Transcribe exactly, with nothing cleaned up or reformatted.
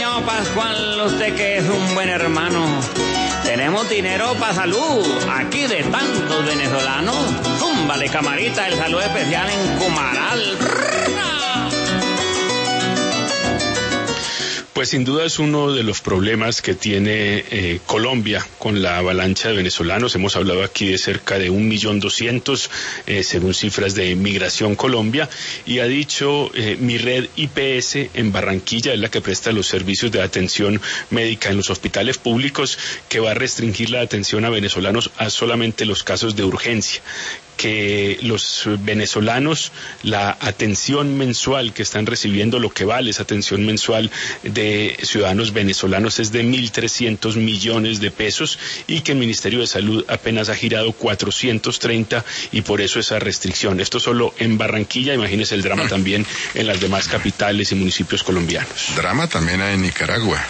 señor Pascual, usted que es un buen hermano. Tenemos dinero para salud, aquí de tantos venezolanos. Zúmbale, camarita, el saludo especial en Cumaral. Pues sin duda es uno de los problemas que tiene eh, Colombia con la avalancha de venezolanos. Hemos hablado aquí de cerca de un millón doscientos, eh, según cifras de Migración Colombia, y ha dicho eh, mi red I P S en Barranquilla, es la que presta los servicios de atención médica en los hospitales públicos, que va a restringir la atención a venezolanos a solamente los casos de urgencia, que los venezolanos, la atención mensual que están recibiendo, lo que vale esa atención mensual de ciudadanos venezolanos es de mil trescientos millones de pesos, y que el Ministerio de Salud apenas ha girado cuatrocientos treinta, y por eso esa restricción. Esto solo en Barranquilla, imagínese el drama también en las demás capitales y municipios colombianos. Drama también hay en Nicaragua.